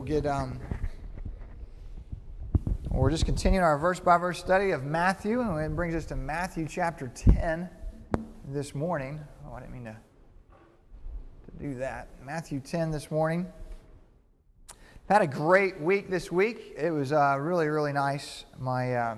we'll get, we're just continuing our verse-by-verse study of Matthew, and it brings us to Matthew chapter 10 this morning. Oh, I didn't mean to do that. Matthew 10 this morning. I've had a great week this week. It was really, really nice. My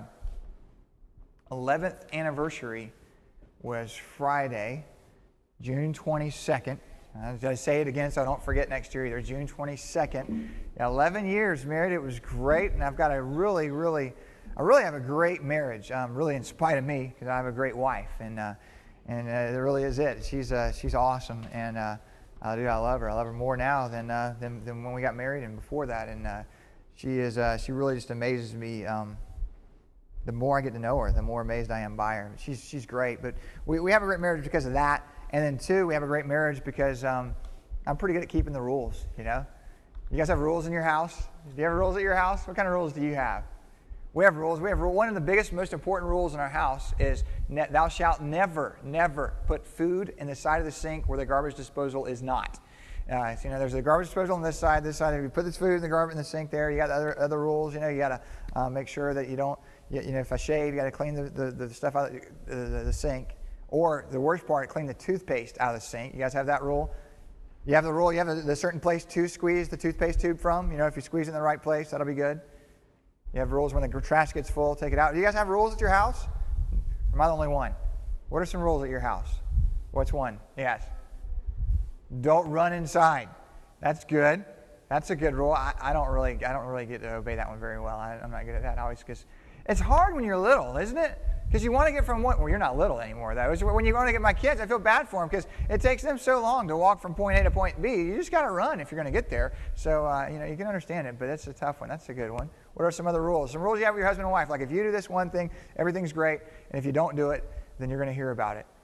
11th anniversary was Friday, June 22nd. I say it again so I don't forget next year either. June 22nd. 11 years married. It was great, and I've got a really have a great marriage. Really, in spite of me, because I have a great wife, and it really is it. She's awesome, and I love her. I love her more now than when we got married and before that. And she really just amazes me. The more I get to know her, the more amazed I am by her. She's great, but we have a great marriage because of that. And then two, we have a great marriage because I'm pretty good at keeping the rules, you know. You guys have rules in your house? Do you have rules at your house? What kind of rules do you have? We have rules. One of the biggest, most important rules in our house is thou shalt never put food in the side of the sink where the garbage disposal is not. So, there's the garbage disposal on this side. If you put this food in the sink there, you got other rules. You got to make sure that you don't. If I shave, you got to clean the stuff out of the sink. Or the worst part, clean the toothpaste out of the sink. You guys have that rule? You have the rule, you have the certain place to squeeze the toothpaste tube from. If you squeeze it in the right place, that'll be good. You have rules when the trash gets full, take it out. Do you guys have rules at your house? Or am I the only one? What are some rules at your house? What's one? Yes. Don't run inside. That's good. That's a good rule. I don't really get to obey that one very well. I'm not good at that always because it's hard when you're little, isn't it? Because you want to get from one, well, you're not little anymore, though. When you want to get my kids, I feel bad for them because it takes them so long to walk from point A to point B. You just got to run if you're going to get there. So, you can understand it, but it's a tough one. That's a good one. What are some other rules? Some rules you have with your husband and wife. Like if you do this one thing, everything's great. And if you don't do it, then you're going to hear about it.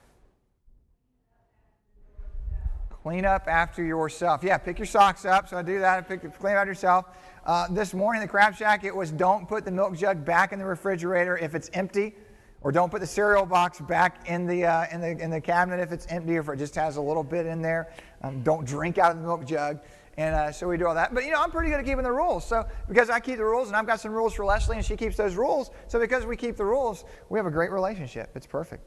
Clean up after yourself. Yeah, pick your socks up. So I do that. Clean up after yourself. This morning, the Crab Shack, it was don't put the milk jug back in the refrigerator if it's empty. Or don't put the cereal box back in the cabinet if it's empty or if it just has a little bit in there. Don't drink out of the milk jug. And so we do all that. But, I'm pretty good at keeping the rules. So because I keep the rules and I've got some rules for Leslie and she keeps those rules. So because we keep the rules, we have a great relationship. It's perfect.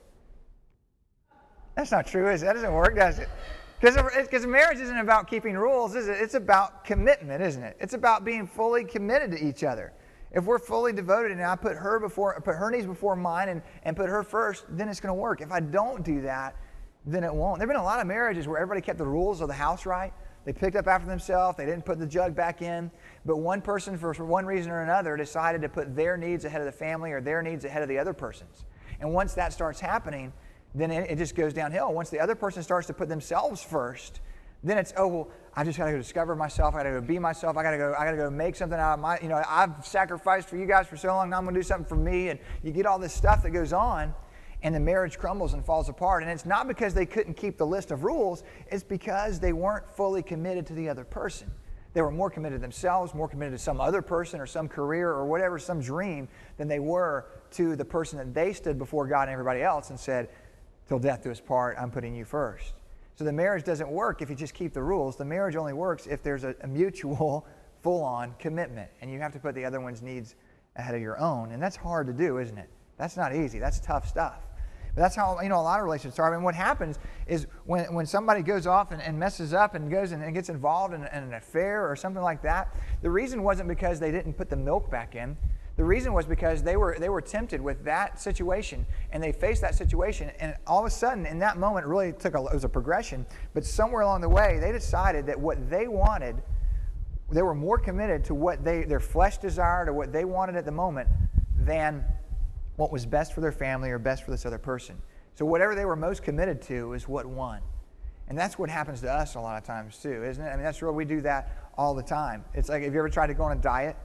That's not true, is it? That doesn't work, does it? Because marriage isn't about keeping rules, is it? It's about commitment, isn't it? It's about being fully committed to each other. If we're fully devoted and I put her needs before mine and put her first, then it's going to work. If I don't do that, then it won't. There have been a lot of marriages where everybody kept the rules of the house right. They picked up after themselves. They didn't put the jug back in. But one person, for one reason or another, decided to put their needs ahead of the family or their needs ahead of the other person's. And once that starts happening, then it just goes downhill. Once the other person starts to put themselves first, then it's, I just got to go discover myself. I got to go be myself. I got to go make something out of my, I've sacrificed for you guys for so long. Now I'm going to do something for me. And you get all this stuff that goes on, and the marriage crumbles and falls apart. And it's not because they couldn't keep the list of rules. It's because they weren't fully committed to the other person. They were more committed to themselves, more committed to some other person or some career or whatever, some dream, than they were to the person that they stood before God and everybody else and said, till death do us part, I'm putting you first. So the marriage doesn't work if you just keep the rules. The marriage only works if there's a mutual, full-on commitment. And you have to put the other one's needs ahead of your own. And that's hard to do, isn't it? That's not easy. That's tough stuff. But that's how, a lot of relationships are. I mean, what happens is when somebody goes off and messes up and goes and gets involved in an affair or something like that, the reason wasn't because they didn't put the milk back in. The reason was because they were tempted with that situation, and they faced that situation, and all of a sudden, in that moment, it really it was a progression, but somewhere along the way, they decided that what they wanted, they were more committed to what their flesh desired or what they wanted at the moment than what was best for their family or best for this other person. So whatever they were most committed to is what won. And that's what happens to us a lot of times too, isn't it? I mean, that's real. We do that all the time. It's like, have you ever tried to go on a diet?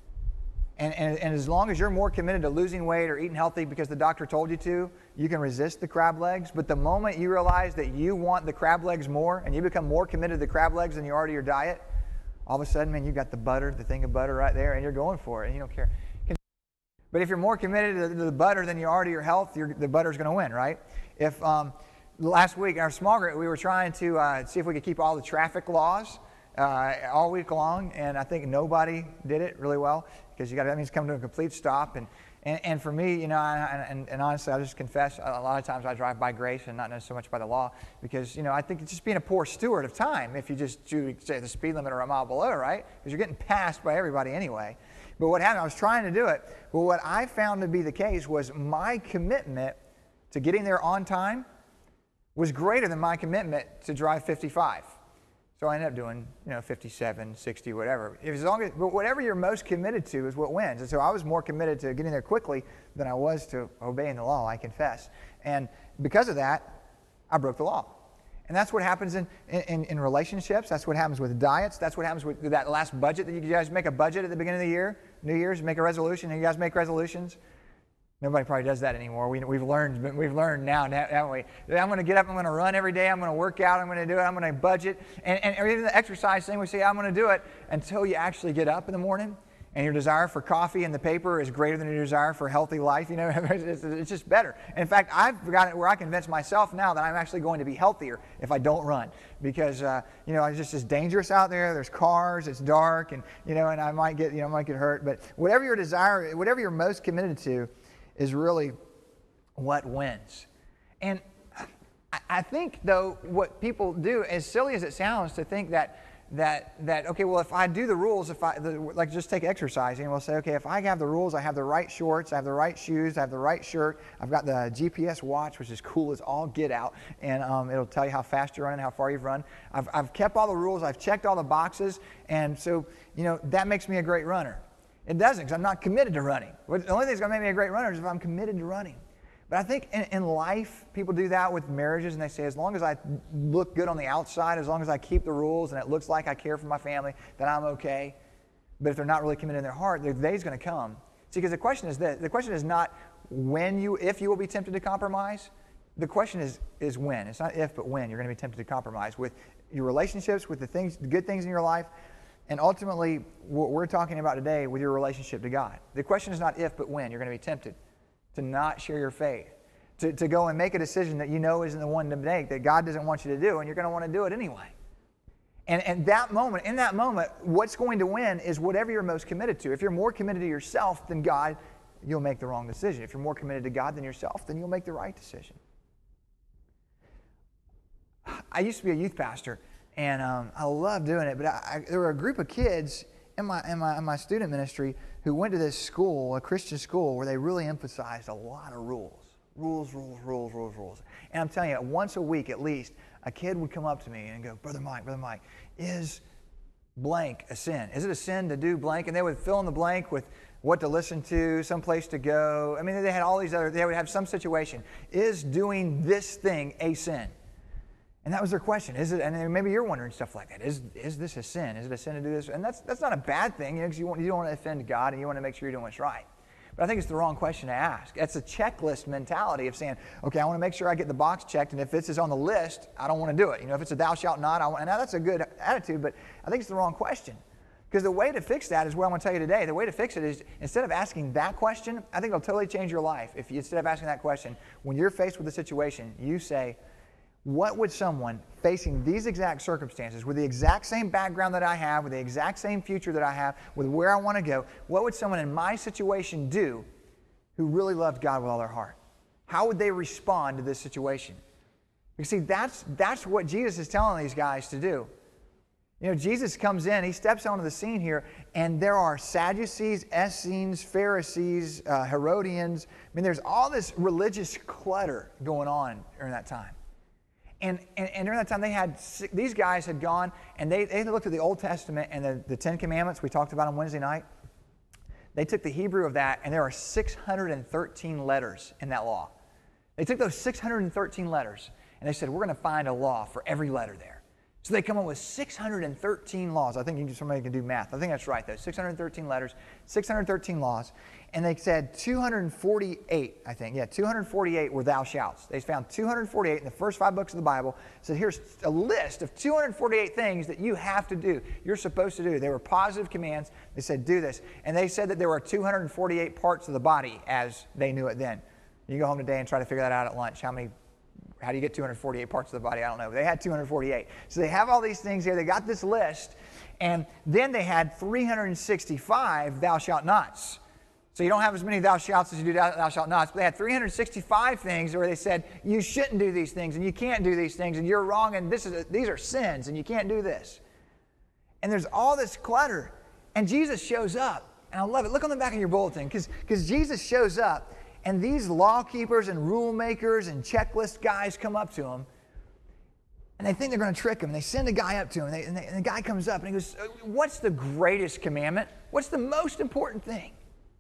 And as long as you're more committed to losing weight or eating healthy because the doctor told you to, you can resist the crab legs. But the moment you realize that you want the crab legs more and you become more committed to the crab legs than you are to your diet, all of a sudden, man, you've got the thing of butter right there, and you're going for it, and you don't care. But if you're more committed to the butter than you are to your health, the butter's going to win, right? If last week in our small group, we were trying to see if we could keep all the traffic laws all week long, and I think nobody did it really well because that means come to a complete stop. And for me, and honestly, I'll just confess, a lot of times I drive by grace and not so much by the law because, I think it's just being a poor steward of time if you just say the speed limit or a mile below, right? Because you're getting passed by everybody anyway. But what happened, I was trying to do it, but what I found to be the case was my commitment to getting there on time was greater than my commitment to drive 55. So I ended up doing, 57, 60, whatever. But whatever you're most committed to is what wins. And so I was more committed to getting there quickly than I was to obeying the law, I confess. And because of that, I broke the law. And that's what happens in relationships. That's what happens with diets. That's what happens with that last budget that you guys make a budget at the beginning of the year, New Year's, make a resolution, and you guys make resolutions. Nobody probably does that anymore. We've learned now, haven't we? I'm going to get up, I'm going to run every day, I'm going to work out, I'm going to do it, I'm going to budget. And even the exercise thing, we say, I'm going to do it until you actually get up in the morning and your desire for coffee and the paper is greater than your desire for a healthy life. It's just better. And in fact, I've got it where I convince myself now that I'm actually going to be healthier if I don't run because, it's just dangerous out there. There's cars, it's dark, and I might get hurt. But whatever your desire, whatever you're most committed to, is really what wins. And I think, though, what people do, as silly as it sounds, to think that okay, well, if I do the rules, like just take exercising, we'll say, okay, if I have the rules, I have the right shorts, I have the right shoes, I have the right shirt, I've got the GPS watch, which is cool as all get out, and it'll tell you how fast you're running, how far you've run. I've kept all the rules, I've checked all the boxes, and so, that makes me a great runner. It doesn't, because I'm not committed to running. The only thing that's going to make me a great runner is if I'm committed to running. But I think in life, people do that with marriages, and they say, as long as I look good on the outside, as long as I keep the rules, and it looks like I care for my family, then I'm okay. But if they're not really committed in their heart, their day's going to come. See, because the question is this. The question is not if you will be tempted to compromise. The question is when. It's not if, but when you're going to be tempted to compromise with your relationships, with the good things in your life, and ultimately, what we're talking about today with your relationship to God. The question is not if, but when you're going to be tempted to not share your faith, to go and make a decision that isn't the one to make, that God doesn't want you to do, and you're going to want to do it anyway. And in that moment, what's going to win is whatever you're most committed to. If you're more committed to yourself than God, you'll make the wrong decision. If you're more committed to God than yourself, then you'll make the right decision. I used to be a youth pastor, and I love doing it, but there were a group of kids in my student ministry who went to this school, a Christian school, where they really emphasized a lot of rules. Rules. And I'm telling you, once a week at least, a kid would come up to me and go, Brother Mike, is blank a sin? Is it a sin to do blank? And they would fill in the blank with what to listen to, some place to go. I mean, they had all these they would have some situation. Is doing this thing a sin? And that was their question. Is it? And maybe you're wondering stuff like that. Is this a sin? Is it a sin to do this? And that's not a bad thing, because you don't want to offend God and you want to make sure you're doing what's right. But I think it's the wrong question to ask. That's a checklist mentality of saying, okay, I want to make sure I get the box checked, and if this is on the list, I don't want to do it. If it's a thou shalt not, and now that's a good attitude, but I think it's the wrong question. Because the way to fix that is what I'm going to tell you today. The way to fix it is, instead of asking that question, I think it'll totally change your life. If you, instead of asking that question, when you're faced with a situation, you say, what would someone facing these exact circumstances, with the exact same background that I have, with the exact same future that I have, with where I want to go, what would someone in my situation do who really loved God with all their heart? How would they respond to this situation? You see, that's what Jesus is telling these guys to do. Jesus comes in, he steps onto the scene here, and there are Sadducees, Essenes, Pharisees, Herodians. I mean, there's all this religious clutter going on during that time. And during that time, these guys had gone, and they looked at the Old Testament and the Ten Commandments we talked about on Wednesday night. They took the Hebrew of that, and there are 613 letters in that law. They took those 613 letters, and they said, we're going to find a law for every letter there. So they come up with 613 laws. I think somebody can do math. I think that's right, though. 613 letters, 613 laws. And they said 248, I think. Yeah, 248 were thou shalts. They found 248 in the first 5 books of the Bible. So here's a list of 248 things that you have to do. You're supposed to do. They were positive commands. They said, do this. And they said that there were 248 parts of the body as they knew it then. You go home today and try to figure that out at lunch. How many How do you get 248 parts of the body? I don't know. But they had 248. So they have all these things here. They got this list. And then they had 365 thou shalt nots. So you don't have as many thou shalts as you do thou shalt nots, but they had 365 things where they said, you shouldn't do these things, and you can't do these things, and you're wrong, and these are sins, and you can't do this. And there's all this clutter, and Jesus shows up, and I love it. Look on the back of your bulletin, because Jesus shows up, and these law keepers and rule makers and checklist guys come up to him, and they think they're going to trick him. And they send a guy up to him, and the guy comes up, and he goes, what's the greatest commandment? What's the most important thing?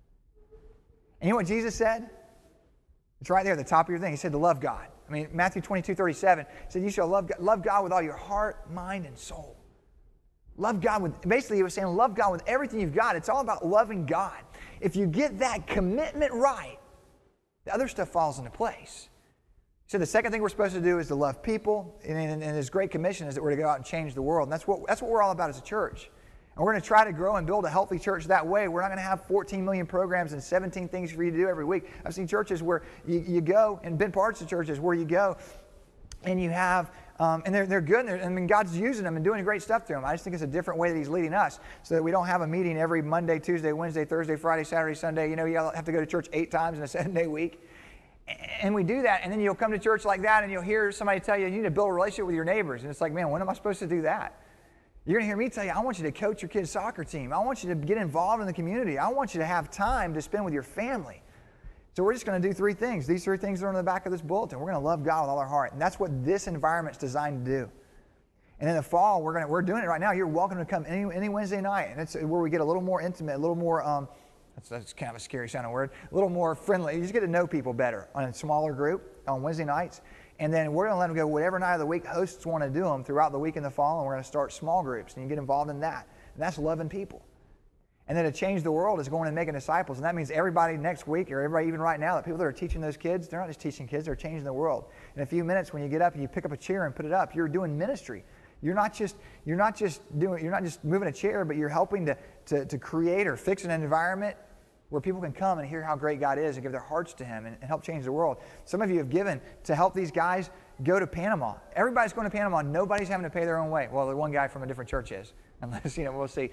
And you know what Jesus said? It's right there at the top of your thing. He said to love God. I mean, Matthew 22:37 said you shall love God with all your heart, mind, and soul. Love God with, basically he was saying love God with everything you've got. It's all about loving God. If you get that commitment right, the other stuff falls into place. So the second thing we're supposed to do is to love people, and his great commission is that we're to go out and change the world. And that's what we're all about as a church. And we're going to try to grow and build a healthy church that way. We're not going to have 14 million programs and 17 things for you to do every week. I've seen churches where you go, and been parts of churches where you go, and you have, and they're good, and I mean, God's using them and doing great stuff through them. I just think it's a different way that he's leading us, so that we don't have a meeting every Monday, Tuesday, Wednesday, Thursday, Friday, Saturday, Sunday. You know, you have to go to church 8 times in a 7-day week. And we do that, and then you'll come to church like that, and you'll hear somebody tell you need to build a relationship with your neighbors. And it's like, man, when am I supposed to do that? You're going to hear me tell you, I want you to coach your kid's soccer team. I want you to get involved in the community. I want you to have time to spend with your family. So we're just going to do 3 things. These 3 things are on the back of this bulletin. We're going to love God with all our heart. And that's what this environment's designed to do. And in the fall, we're doing it right now. You're welcome to come any Wednesday night. And it's where we get a little more intimate, a little more, that's kind of a scary sounding word, a little more friendly. You just get to know people better on a smaller group on Wednesday nights. And then we're going to let them go whatever night of the week hosts want to do them throughout the week in the fall, and we're going to start small groups, and you get involved in that. And that's loving people. And then to change the world is going and making disciples, and that means everybody next week, or everybody even right now, the people that are teaching those kids, they're not just teaching kids, they're changing the world. In a few minutes when you get up and you pick up a chair and put it up, you're doing ministry. You're not just moving a chair, but you're helping to create or fix an environment where people can come and hear how great God is and give their hearts to him and help change the world. Some of you have given to help these guys go to Panama. Everybody's going to Panama. Nobody's having to pay their own way. Well, the one guy from a different church is, unless, we'll see.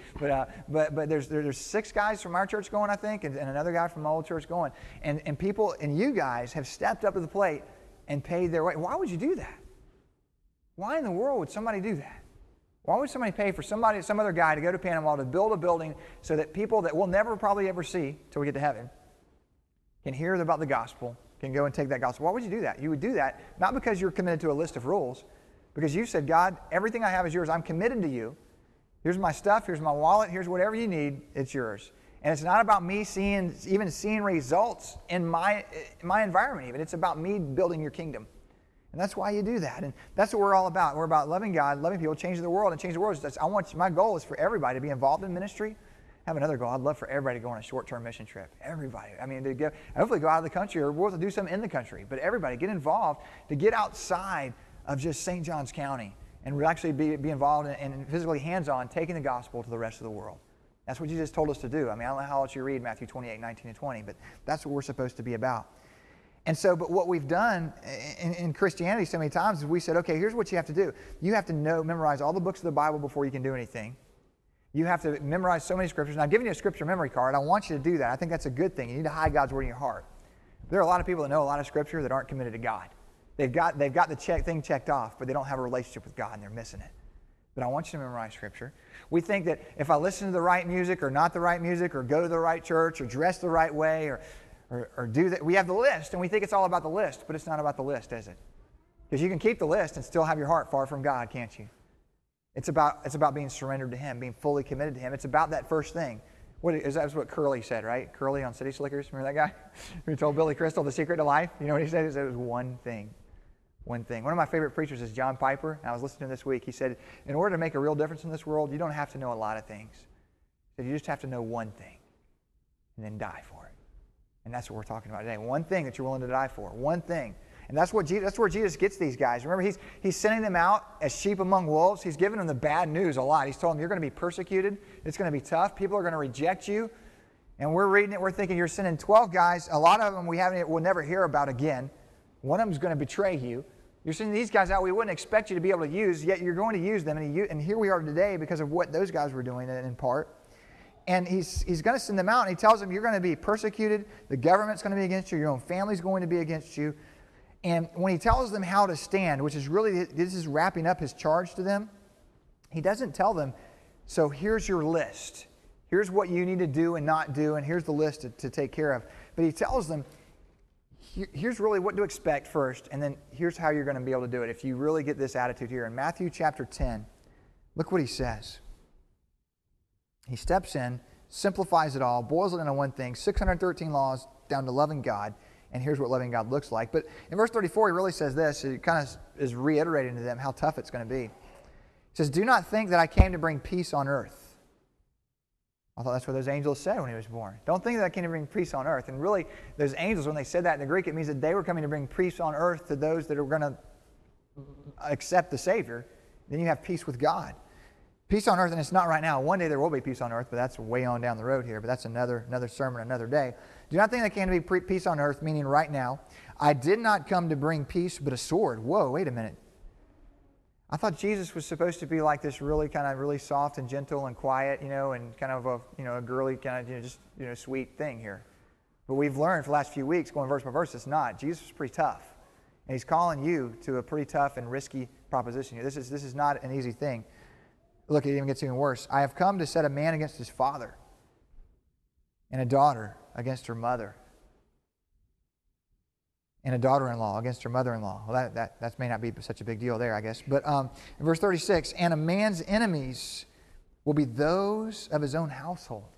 But there's 6 guys from our church going, I think, and another guy from my old church going. And people, and you guys have stepped up to the plate and paid their way. Why would you do that? Why in the world would somebody do that? Why would somebody pay for some other guy to go to Panama to build a building so that people that we'll never probably ever see till we get to heaven can hear about the gospel, can go and take that gospel? Why would you do that? You would do that not because you're committed to a list of rules, because you said, God, everything I have is yours. I'm committed to you. Here's my stuff. Here's my wallet. Here's whatever you need. It's yours. And it's not about me seeing results in my environment even. It's about me building your kingdom. And that's why you do that. And that's what we're all about. We're about loving God, loving people, changing the world. And change the world my goal is for everybody to be involved in ministry. I have another goal. I'd love for everybody to go on a short-term mission trip. Everybody. I mean, hopefully go out of the country, or we'll do something in the country. But everybody, get involved to get outside of just St. Johns County and actually be involved and physically hands-on taking the gospel to the rest of the world. That's what Jesus told us to do. I mean, I don't know how else you read Matthew 28, 19, and 20, but that's what we're supposed to be about. And so, but what we've done in Christianity so many times is we said, okay, here's what you have to do. You have to memorize all the books of the Bible before you can do anything. You have to memorize so many scriptures. And I've given you a scripture memory card. I want you to do that. I think that's a good thing. You need to hide God's word in your heart. There are a lot of people that know a lot of scripture that aren't committed to God. They've got the thing checked off, but they don't have a relationship with God, and they're missing it. But I want you to memorize scripture. We think that if I listen to the right music or not the right music, or go to the right church, or dress the right way, or do that. We have the list, and we think it's all about the list, but it's not about the list, is it? Because you can keep the list and still have your heart far from God, can't you? It's about being surrendered to Him, being fully committed to Him. It's about that first thing. That's what Curly said, right? Curly on City Slickers, remember that guy? Who told Billy Crystal the secret to life? You know what he said? He said it was one thing. One thing. One of my favorite preachers is John Piper, and I was listening to him this week. He said, in order to make a real difference in this world, you don't have to know a lot of things. He said, you just have to know one thing, and then die for it. And that's what we're talking about today. One thing that you're willing to die for. One thing. And that's where Jesus gets these guys. Remember, he's sending them out as sheep among wolves. He's giving them the bad news a lot. He's told them, you're going to be persecuted. It's going to be tough. People are going to reject you. And we're reading it. We're thinking, you're sending 12 guys. A lot of them we'll never hear about again. One of them is going to betray you. You're sending these guys out we wouldn't expect you to be able to use, yet you're going to use them. And here we are today because of what those guys were doing in part. And he's going to send them out, and he tells them you're going to be persecuted. The government's going to be against you. Your own family's going to be against you. And when he tells them how to stand, which is really, this is wrapping up his charge to them, he doesn't tell them, so here's your list. Here's what you need to do and not do, and here's the list to take care of. But he tells them, here's really what to expect first, and then here's how you're going to be able to do it if you really get this attitude here. In Matthew chapter 10, look what he says. He steps in, simplifies it all, boils it into one thing, 613 laws down to loving God, and here's what loving God looks like. But in verse 34, he really says this. It kind of is reiterating to them how tough it's going to be. He says, do not think that I came to bring peace on earth. I thought that's what those angels said when he was born. Don't think that I came to bring peace on earth. And really, those angels, when they said that in the Greek, it means that they were coming to bring peace on earth to those that are going to accept the Savior. Then you have peace with God. Peace on earth, and it's not right now. One day there will be peace on earth, but that's way on down the road here. But that's another sermon, another day. Do not think that came to be peace on earth, meaning right now. I did not come to bring peace, but a sword. Whoa, wait a minute. I thought Jesus was supposed to be like this really kind of really soft and gentle and quiet, and kind of a girly kind of just sweet thing here. But we've learned for the last few weeks, going verse by verse, it's not. Jesus was pretty tough, and he's calling you to a pretty tough and risky proposition here. This is not an easy thing. Look, it even gets even worse. I have come to set a man against his father, and a daughter against her mother, and a daughter-in-law against her mother-in-law. Well, that may not be such a big deal there, I guess. But in verse 36, and a man's enemies will be those of his own household.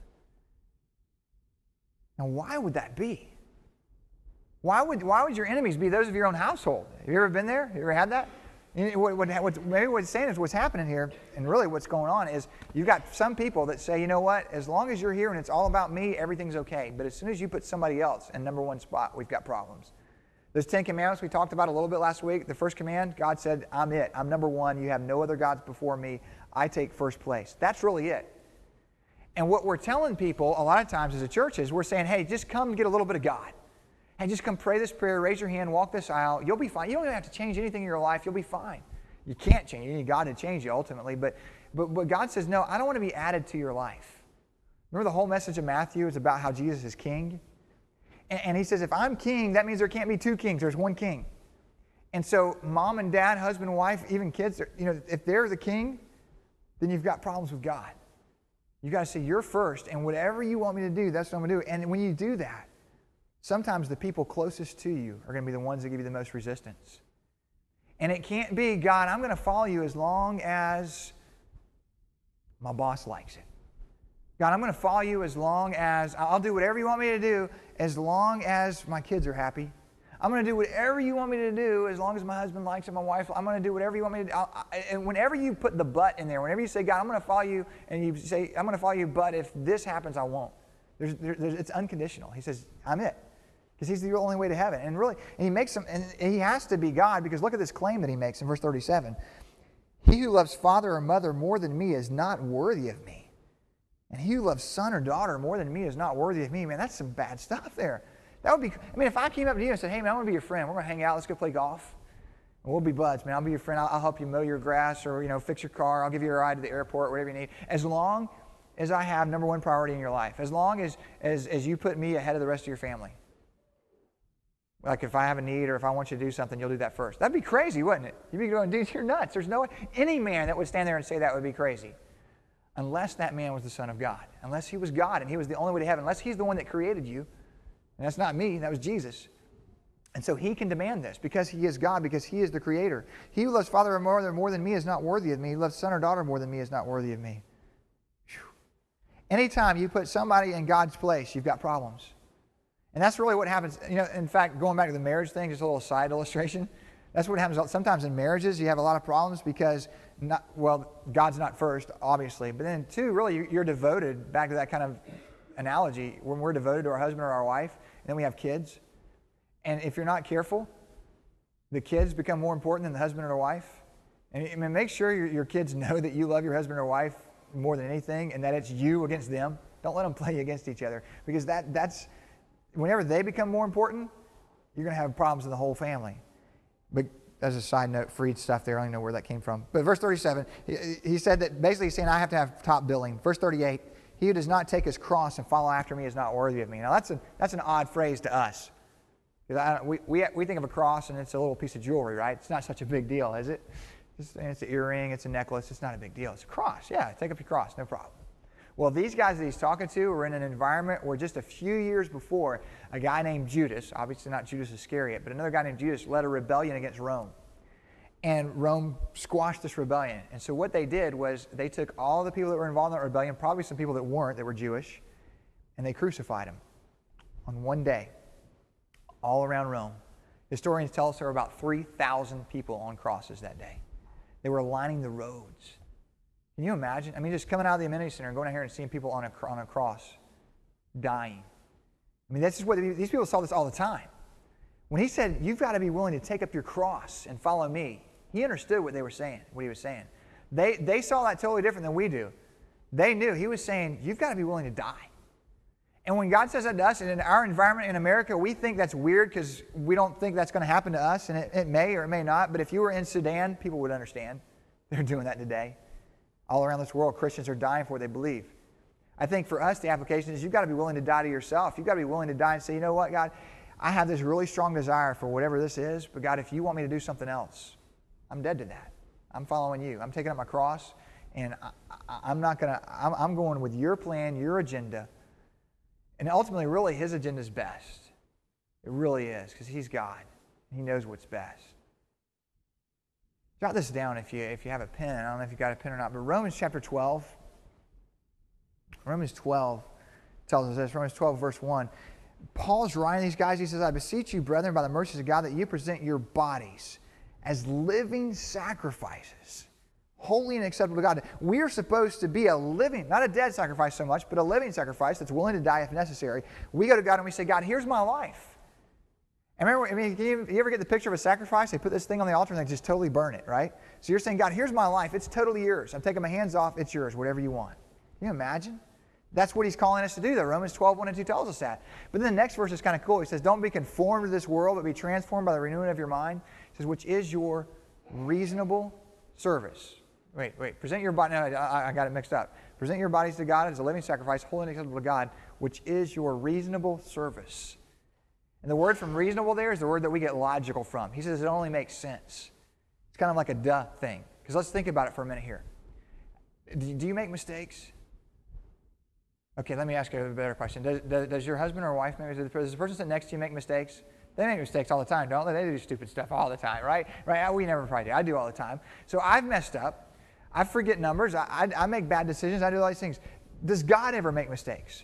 Now, why would that be? Why would your enemies be those of your own household? Have you ever been there? Have you ever had that? Maybe what it's saying is what's happening here, and really what's going on is you've got some people that say, you know what, as long as you're here and it's all about me, everything's okay. But as soon as you put somebody else in number one spot, we've got problems. Those 10 commandments we talked about a little bit last week, the first command, God said, I'm it. I'm number one. You have no other gods before me. I take first place. That's really it. And what we're telling people a lot of times as a church is we're saying, hey, just come get a little bit of God. Hey, just come pray this prayer, raise your hand, walk this aisle. You'll be fine. You don't even have to change anything in your life. You'll be fine. You can't change. You need God to change you ultimately. But God says, no, I don't want to be added to your life. Remember the whole message of Matthew is about how Jesus is king? And he says, if I'm king, that means there can't be two kings. There's one king. And so mom and dad, husband and wife, even kids, if they're the king, then you've got problems with God. You've got to say, you're first, and whatever you want me to do, that's what I'm going to do. And when you do that, sometimes the people closest to you are going to be the ones that give you the most resistance. And it can't be, God, I'm going to follow you as long as my boss likes it. God, I'm going to follow you as long as I'll do whatever you want me to do as long as my kids are happy. I'm going to do whatever you want me to do as long as my husband likes it, my wife. I'm going to do whatever you want me to do. And whenever you put the but in there, whenever you say, God, I'm going to follow you, and you say, I'm going to follow you, but if this happens, I won't. It's unconditional. He says, I'm it. Because he's the only way to heaven. And really, and he makes some, and he has to be God, because look at this claim that he makes in verse 37. He who loves father or mother more than me is not worthy of me. And he who loves son or daughter more than me is not worthy of me. Man, that's some bad stuff there. That would be, if I came up to you and said, hey, man, I want to be your friend. We're going to hang out. Let's go play golf. And we'll be buds, man. I'll be your friend. I'll help you mow your grass or, fix your car. I'll give you a ride to the airport, whatever you need. As long as I have number one priority in your life. As long as you put me ahead of the rest of your family. Like if I have a need or if I want you to do something, you'll do that first. That'd be crazy, wouldn't it? You'd be going, dude, you're nuts. There's no way. Any man that would stand there and say that would be crazy. Unless that man was the Son of God. Unless he was God and he was the only way to heaven. Unless he's the one that created you. And that's not me. That was Jesus. And so he can demand this because he is God, because he is the creator. He who loves father or mother more than me is not worthy of me. He loves son or daughter more than me is not worthy of me. Whew. Anytime you put somebody in God's place, you've got problems. And that's really what happens. In fact, going back to the marriage thing, just a little side illustration. That's what happens sometimes in marriages. You have a lot of problems because, God's not first, obviously. But then, two, really, you're devoted, back to that kind of analogy, when we're devoted to our husband or our wife, and then we have kids. And if you're not careful, the kids become more important than the husband or the wife. And make sure your kids know that you love your husband or wife more than anything, and that it's you against them. Don't let them play against each other. Because that's whenever they become more important, you're going to have problems in the whole family. But as a side note, Freed stuff there. I don't know where that came from. But verse 37, he said that basically he's saying I have to have top billing. Verse 38, he who does not take his cross and follow after me is not worthy of me. Now that's an odd phrase to us. We think of a cross and it's a little piece of jewelry, right? It's not such a big deal, is it? It's an earring, it's a necklace. It's not a big deal. It's a cross. Yeah, take up your cross, no problem. Well, these guys that he's talking to were in an environment where just a few years before, a guy named Judas, obviously not Judas Iscariot, but another guy named Judas led a rebellion against Rome. And Rome squashed this rebellion. And so what they did was they took all the people that were involved in that rebellion, probably some people that weren't, that were Jewish, and they crucified them on one day, all around Rome. Historians tell us there were about 3,000 people on crosses that day. They were lining the roads. Can you imagine? I mean, just coming out of the amenity center and going out here and seeing people on a cross dying. I mean, this is what these people saw this all the time. When he said, you've got to be willing to take up your cross and follow me, he understood what they were saying, what he was saying. They saw that totally different than we do. They knew he was saying, you've got to be willing to die. And when God says that to us, and in our environment in America, we think that's weird because we don't think that's going to happen to us, and it may or it may not. But if you were in Sudan, people would understand. They're doing that today. All around this world, Christians are dying for what they believe. I think for us, the application is you've got to be willing to die to yourself. You've got to be willing to die and say, you know what, God, I have this really strong desire for whatever this is, but God, if you want me to do something else, I'm dead to that. I'm following you. I'm taking up my cross, and I'm going with your plan, your agenda. And ultimately, really, his agenda is best. It really is, because he's God. He knows what's best. Jot this down if you have a pen. I don't know if you've got a pen or not, but Romans chapter 12. Romans 12 tells us this. Romans 12, verse 1. Paul's writing these guys. He says, I beseech you, brethren, by the mercies of God, that you present your bodies as living sacrifices, holy and acceptable to God. We are supposed to be a living, not a dead sacrifice so much, but a living sacrifice that's willing to die if necessary. We go to God and we say, God, here's my life. And remember, you ever get the picture of a sacrifice? They put this thing on the altar and they just totally burn it, right? So you're saying, God, here's my life. It's totally yours. I'm taking my hands off. It's yours, whatever you want. Can you imagine? That's what he's calling us to do, though. Romans 12, 1 and 2 tells us that. But then the next verse is kind of cool. He says, don't be conformed to this world, but be transformed by the renewing of your mind. He says, which is your reasonable service. Wait. Present your body. No, I got it mixed up. Present your bodies to God as a living sacrifice, holy and acceptable to God, which is your reasonable service. And the word from reasonable there is the word that we get logical from. He says it only makes sense. It's kind of like a duh thing. Because let's think about it for a minute here. Do you make mistakes? Okay, let me ask you a better question. Does your husband or wife, maybe, does the person sitting next to you make mistakes? They make mistakes all the time, don't they? They do stupid stuff all the time, right? Right? We never probably do. I do all the time. So I've messed up. I forget numbers. I make bad decisions. I do all these things. Does God ever make mistakes?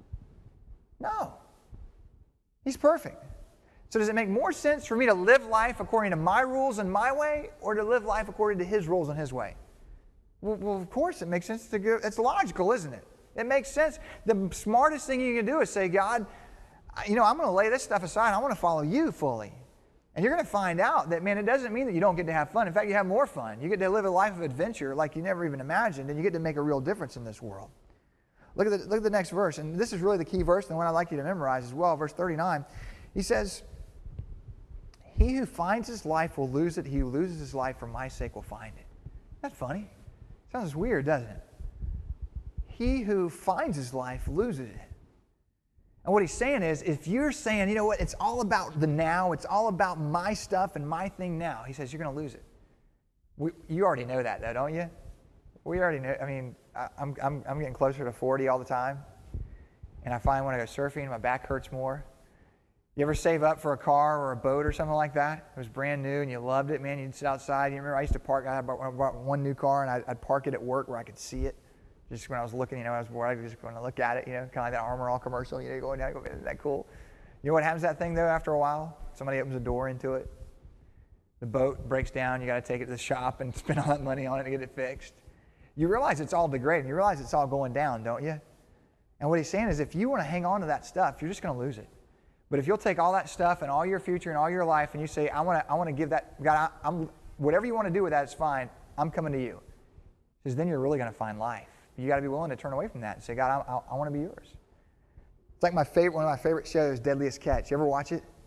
No. He's perfect. So does it make more sense for me to live life according to my rules and my way, or to live life according to his rules and his way? Well, of course it makes sense to go. It's logical, isn't it? It makes sense. The smartest thing you can do is say, God, I'm going to lay this stuff aside. I want to follow you fully. And you're going to find out that, man, it doesn't mean that you don't get to have fun. In fact, you have more fun. You get to live a life of adventure like you never even imagined, and you get to make a real difference in this world. Look at the next verse, and this is really the key verse, and the one I'd like you to memorize as well, verse 39. He says, he who finds his life will lose it. He who loses his life for my sake will find it. That's funny. Sounds weird, doesn't it? He who finds his life loses it. And what he's saying is, if you're saying, you know what, it's all about the now, it's all about my stuff and my thing now, he says, you're going to lose it. You already know that, though, don't you? We already know. I mean, I'm getting closer to 40 all the time. And I find when I go surfing, my back hurts more. You ever save up for a car or a boat or something like that? It was brand new and you loved it, man. You'd sit outside. You remember I used to park, I bought one new car and I'd park it at work where I could see it. Just when I was looking, I was bored, I was just going to look at it, kind of like that Armor All commercial, going down, isn't that cool? You know what happens to that thing, though, after a while? Somebody opens a door into it. The boat breaks down. You got to take it to the shop and spend all that money on it to get it fixed. You realize it's all degrading. You realize it's all going down, don't you? And what he's saying is if you want to hang on to that stuff, you're just going to lose it. But if you'll take all that stuff and all your future and all your life and you say, I want to give that, God, whatever you want to do with that is fine. I'm coming to you. Because then you're really going to find life. You got to be willing to turn away from that and say, God, I want to be yours. It's like one of my favorite shows, Deadliest Catch. You ever watch it?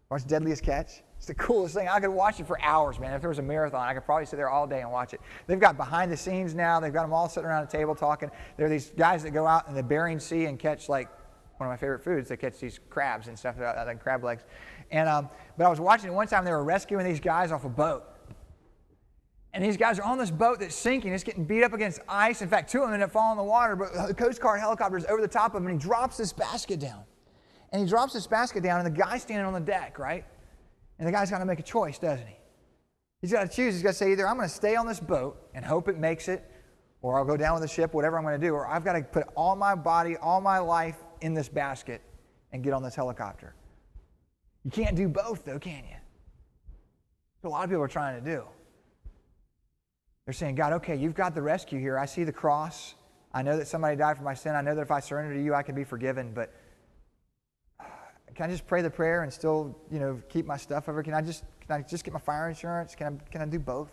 Watch Deadliest Catch. It's the coolest thing. I could watch it for hours, man. If there was a marathon, I could probably sit there all day and watch it. They've got behind the scenes now. They've got them all sitting around a table talking. There are these guys that go out in the Bering Sea and catch, like, one of my favorite foods. They catch these crabs and stuff, like crab legs. And but I was watching it one time. They were rescuing these guys off a boat. And these guys are on this boat that's sinking. It's getting beat up against ice. In fact, two of them end up falling in the water. But the Coast Guard helicopter is over the top of him, and he drops this basket down. And he drops this basket down, and the guy's standing on the deck, right? And the guy's got to make a choice, doesn't he? He's got to choose. He's got to say either I'm going to stay on this boat and hope it makes it, or I'll go down with the ship, whatever I'm going to do, or I've got to put all my body, all my life in this basket and get on this helicopter. You can't do both, though, can you? That's what a lot of people are trying to do. They're saying, God, okay, you've got the rescue here. I see the cross. I know that somebody died for my sin. I know that if I surrender to you, I can be forgiven, but can I just pray the prayer and still, keep my stuff over? Can I just get my fire insurance? Can I do both?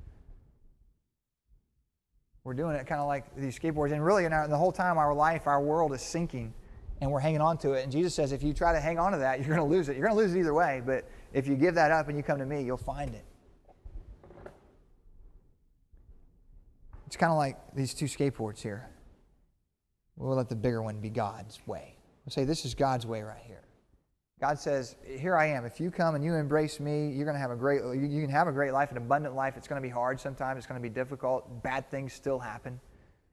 We're doing it kind of like these skateboards. And really, the whole time our life, our world is sinking, and we're hanging on to it. And Jesus says, if you try to hang on to that, you're going to lose it. You're going to lose it either way. But if you give that up and you come to me, you'll find it. It's kind of like these two skateboards here. We'll let the bigger one be God's way. We'll say, this is God's way right here. God says, here I am. If you come and you embrace me, you're going to have you can have a great life, an abundant life. It's going to be hard sometimes. It's going to be difficult. Bad things still happen.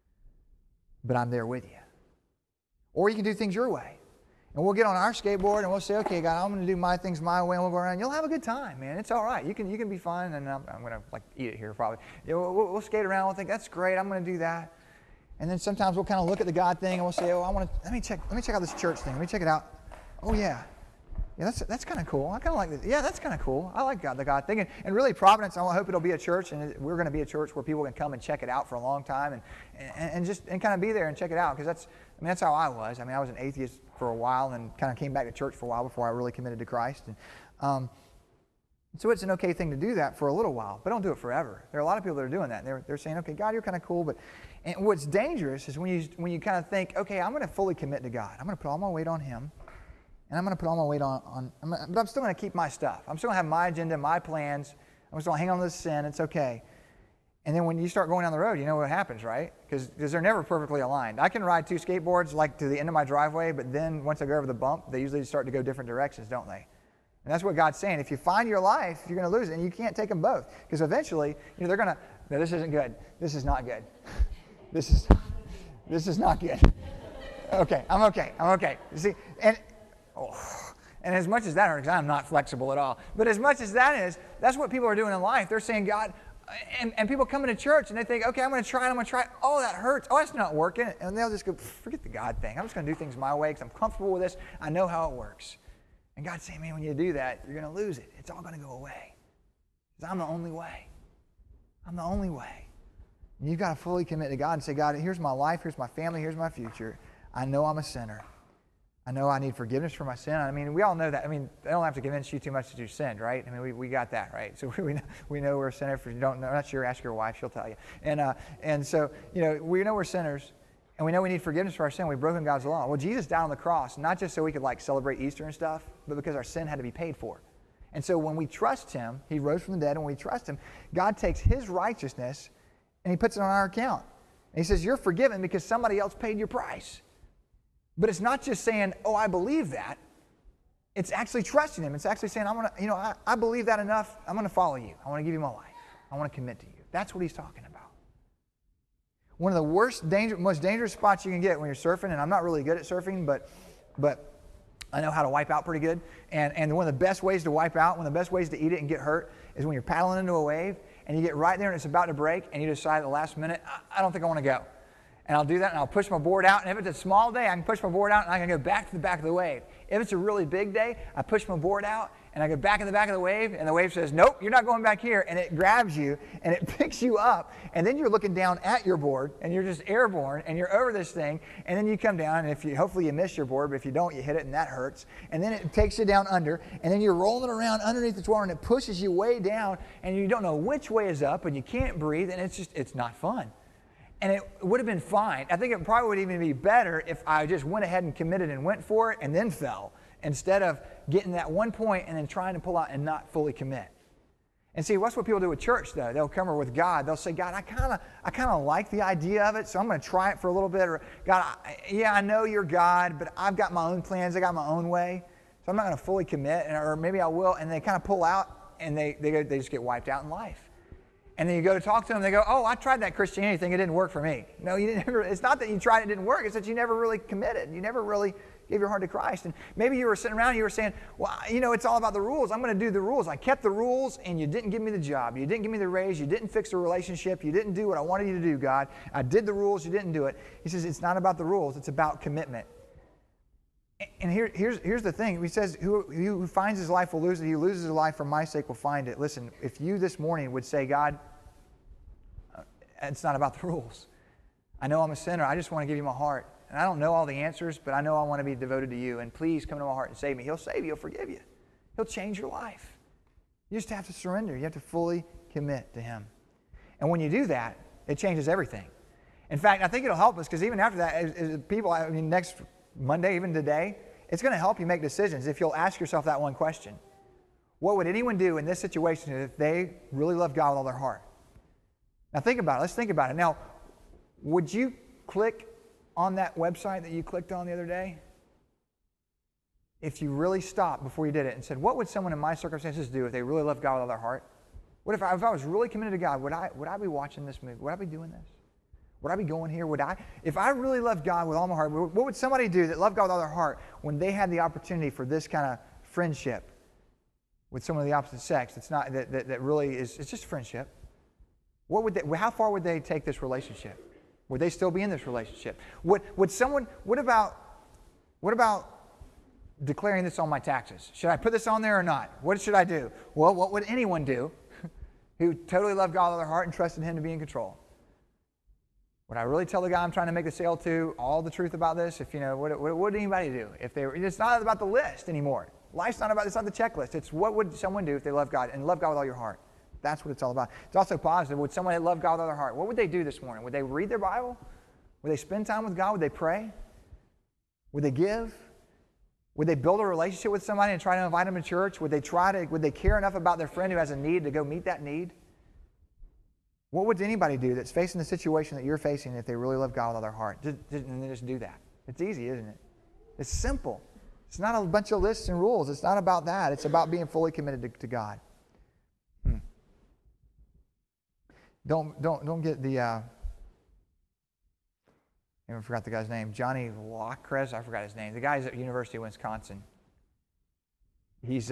But I'm there with you. Or you can do things your way. And we'll get on our skateboard and we'll say, okay, God, I'm going to do my things my way, and we'll go around. You'll have a good time, man. It's all right. You can be fine, and I'm going to eat it here probably. We'll skate around. We'll think, that's great. I'm going to do that. And then sometimes we'll kind of look at the God thing and we'll say, let me check out this church thing. Let me check it out. Oh, yeah. Yeah, that's kind of cool. I kind of like this. Yeah, that's kind of cool. I like the God thing. And really, Providence, I hope it'll be a church, and we're going to be a church where people can come and check it out for a long time and kind of be there and check it out, because that's how I was. I was an atheist for a while and kind of came back to church for a while before I really committed to Christ. And so it's an okay thing to do that for a little while, but don't do it forever. There are a lot of people that are doing that. They're saying, okay, God, you're kind of cool, and what's dangerous is when you kind of think, okay, I'm going to fully commit to God. I'm going to put all my weight on Him. And I'm going to put all my weight but I'm still going to keep my stuff. I'm still going to have my agenda, my plans. I'm still going to hang on to this sin. It's okay. And then when you start going down the road, you know what happens, right? Because they're never perfectly aligned. I can ride two skateboards like to the end of my driveway, but then once I go over the bump, they usually start to go different directions, don't they? And that's what God's saying. If you find your life, you're going to lose it, and you can't take them both. Because eventually, they're going to, no, this isn't good. This is not good. This is not good. Okay, I'm okay. You see, and as much as that hurts, I'm not flexible at all. But as much as that is, that's what people are doing in life. They're saying, God, and people come into church and they think, okay, I'm going to try it. Oh, that hurts. Oh, that's not working. And they'll just go, forget the God thing. I'm just going to do things my way because I'm comfortable with this. I know how it works. And God's saying, man, when you do that, you're going to lose it. It's all going to go away. Because I'm the only way. I'm the only way. And you've got to fully commit to God and say, God, here's my life, here's my family, here's my future. I know I'm a sinner. I know I need forgiveness for my sin. We all know that. I don't have to convince you too much that you sinned, right? We got that, right? So we know we're a sinner. If you don't know, I'm not sure, ask your wife, she'll tell you. And so, we know we're sinners, and we know we need forgiveness for our sin. We've broken God's law. Well, Jesus died on the cross, not just so we could celebrate Easter and stuff, but because our sin had to be paid for. And so when we trust Him, He rose from the dead, and when we trust Him, God takes His righteousness and He puts it on our account. And He says, you're forgiven because somebody else paid your price. But it's not just saying, oh, I believe that. It's actually trusting Him. It's actually saying, I believe that enough. I'm going to follow you. I want to give you my life. I want to commit to you. That's what He's talking about. One of the most dangerous spots you can get when you're surfing, and I'm not really good at surfing, but I know how to wipe out pretty good. And one of the best ways to wipe out, one of the best ways to eat it and get hurt is when you're paddling into a wave and you get right there and it's about to break and you decide at the last minute, I don't think I want to go. And I'll do that, and I'll push my board out. And if it's a small day, I can push my board out, and I can go back to the back of the wave. If it's a really big day, I push my board out, and I go back in the back of the wave, and the wave says, nope, you're not going back here. And it grabs you, and it picks you up. And then you're looking down at your board, and you're just airborne, and you're over this thing. And then you come down, and hopefully you miss your board, but if you don't, you hit it, and that hurts. And then it takes you down under, and then you're rolling around underneath the water, and it pushes you way down, and you don't know which way is up, and you can't breathe, and it's not fun. And it would have been fine. I think it probably would even be better if I just went ahead and committed and went for it and then fell instead of getting that one point and then trying to pull out and not fully commit. And see, that's what people do with church, though. They'll come over with God. They'll say, God, I kind of like the idea of it, so I'm going to try it for a little bit. Or, God, I know you're God, but I've got my own plans. I got my own way, so I'm not going to fully commit. Or maybe I will. And they kind of pull out, and they just get wiped out in life. And then you go to talk to them, they go, oh, I tried that Christianity thing. It didn't work for me. No, you didn't. It's not that you tried it didn't work. It's that you never really committed. You never really gave your heart to Christ. And maybe you were sitting around and you were saying, well, it's all about the rules. I'm going to do the rules. I kept the rules, and you didn't give me the job. You didn't give me the raise. You didn't fix the relationship. You didn't do what I wanted you to do, God. I did the rules. You didn't do it. He says it's not about the rules. It's about commitment. And here's the thing. He says, who finds his life will lose it. He who loses his life for my sake will find it. Listen, if you this morning would say, God, it's not about the rules. I know I'm a sinner. I just want to give you my heart. And I don't know all the answers, but I know I want to be devoted to you. And please come to my heart and save me. He'll save you. He'll forgive you. He'll change your life. You just have to surrender. You have to fully commit to Him. And when you do that, it changes everything. In fact, I think it'll help us because even after that, as people, next Monday, even today, it's going to help you make decisions if you'll ask yourself that one question. What would anyone do in this situation if they really love God with all their heart? Now think about it. Let's think about it. Now, would you click on that website that you clicked on the other day? If you really stopped before you did it and said, what would someone in my circumstances do if they really loved God with all their heart? What if I was really committed to God, would I be watching this movie? Would I be doing this? Would I be going here? If I really loved God with all my heart, what would somebody do that loved God with all their heart when they had the opportunity for this kind of friendship with someone of the opposite sex? It's not that really is. It's just friendship. How far would they take this relationship? Would they still be in this relationship? What about declaring this on my taxes? Should I put this on there or not? What should I do? Well, what would anyone do who totally loved God with their heart and trusted Him to be in control? Would I really tell the guy I'm trying to make the sale to all the truth about this? What would anybody do? It's not about the list anymore. Life's not about, it's not the checklist. It's what would someone do if they love God and love God with all your heart. That's what it's all about. It's also positive. Would someone love God with all their heart? What would they do this morning? Would they read their Bible? Would they spend time with God? Would they pray? Would they give? Would they build a relationship with somebody and try to invite them to church? Would they care enough about their friend who has a need to go meet that need? What would anybody do that's facing the situation that you're facing if they really love God with all their heart? And they just do that. It's easy, isn't it? It's simple. It's not a bunch of lists and rules. It's not about that. It's about being fully committed to God. Don't get the I forgot the guy's name. Johnny Lockrez. I forgot his name. The guy's at University of Wisconsin. He's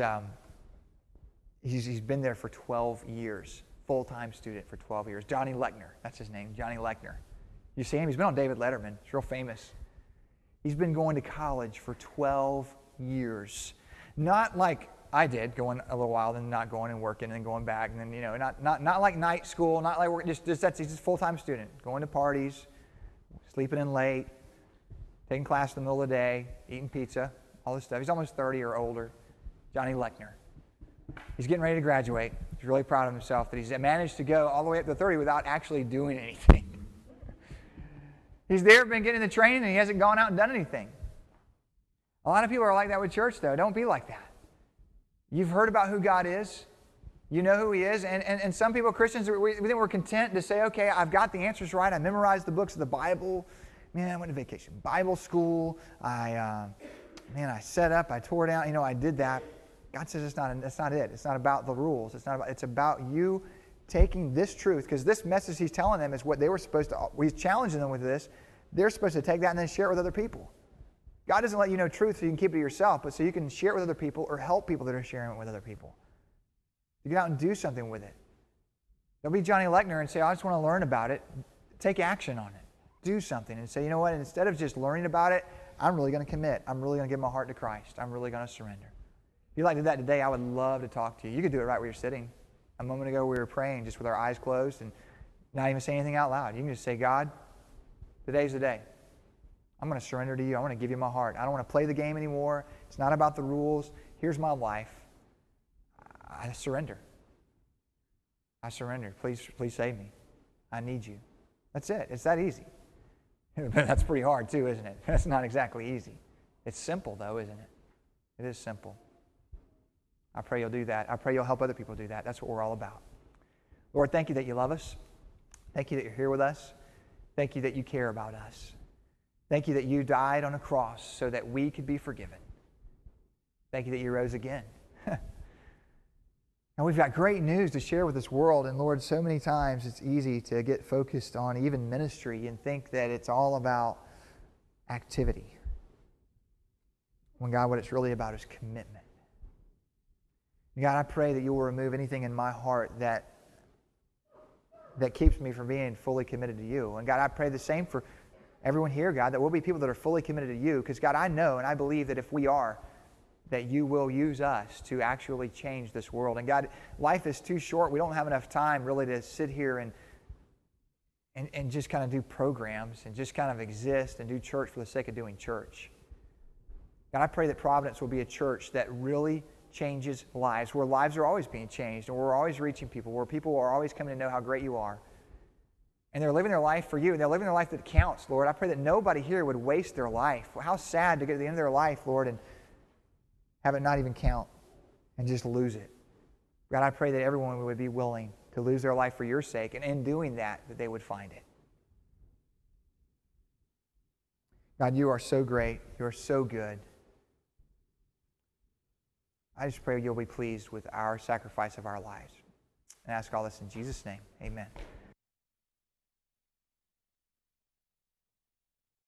been there for 12 years. Full-time student for 12 years. Johnny Lechner. That's his name. Johnny Lechner. You see him? He's been on David Letterman. He's real famous. He's been going to college for 12 years. Not like I did, going a little while, then not going and working, and then going back, and then, not like night school, not like work, he's just a full-time student, going to parties, sleeping in late, taking class in the middle of the day, eating pizza, all this stuff. He's almost 30 or older. Johnny Lechner. He's getting ready to graduate. He's really proud of himself that he's managed to go all the way up to 30 without actually doing anything. He's there, been getting the training, and he hasn't gone out and done anything. A lot of people are like that with church, though. Don't be like that. You've heard about who God is. You know who He is. And some people, Christians, we think we're content to say, okay, I've got the answers right. I memorized the books of the Bible. Man, I went to vacation Bible school. I set up. I tore down. I did that. God says that's not it. It's not about the rules. It's about you taking this truth, because this message He's telling them is what they were supposed to. He's challenging them with this. They're supposed to take that and then share it with other people. God doesn't let you know truth so you can keep it to yourself, but so you can share it with other people or help people that are sharing it with other people. You get out and do something with it. Don't be Johnny Lechner and say, I just want to learn about it. Take action on it. Do something and say, you know what, instead of just learning about it, I'm really going to commit. I'm really going to give my heart to Christ. I'm really going to surrender. If you'd like to do that today, I would love to talk to you. You could do it right where you're sitting. A moment ago we were praying just with our eyes closed and not even saying anything out loud. You can just say, God, today's the day. I'm going to surrender to you. I want to give you my heart. I don't want to play the game anymore. It's not about the rules. Here's my life. I surrender. I surrender. Please save me. I need you. That's it. It's that easy. But that's pretty hard too, isn't it? That's not exactly easy. It's simple though, isn't it? It is simple. I pray you'll do that. I pray you'll help other people do that. That's what we're all about. Lord, thank you that you love us. Thank you that you're here with us. Thank you that you care about us. Thank you that you died on a cross so that we could be forgiven. Thank you that you rose again. And we've got great news to share with this world. And Lord, so many times it's easy to get focused on even ministry and think that it's all about activity. When God, what it's really about is commitment. And God, I pray that you will remove anything in my heart that keeps me from being fully committed to you. And God, I pray the same for everyone here, God, that we'll be people that are fully committed to you. Because God, I know and I believe that if we are, that you will use us to actually change this world. And God, life is too short. We don't have enough time really to sit here and just kind of do programs and just kind of exist and do church for the sake of doing church. God, I pray that Providence will be a church that really changes lives, where lives are always being changed and we're always reaching people, where people are always coming to know how great you are. And they're living their life for you, and they're living their life that counts, Lord. I pray that nobody here would waste their life. How sad to get to the end of their life, Lord, and have it not even count and just lose it. God, I pray that everyone would be willing to lose their life for your sake, and in doing that they would find it. God, you are so great. You are so good. I just pray you'll be pleased with our sacrifice of our lives. And ask all this in Jesus' name. Amen.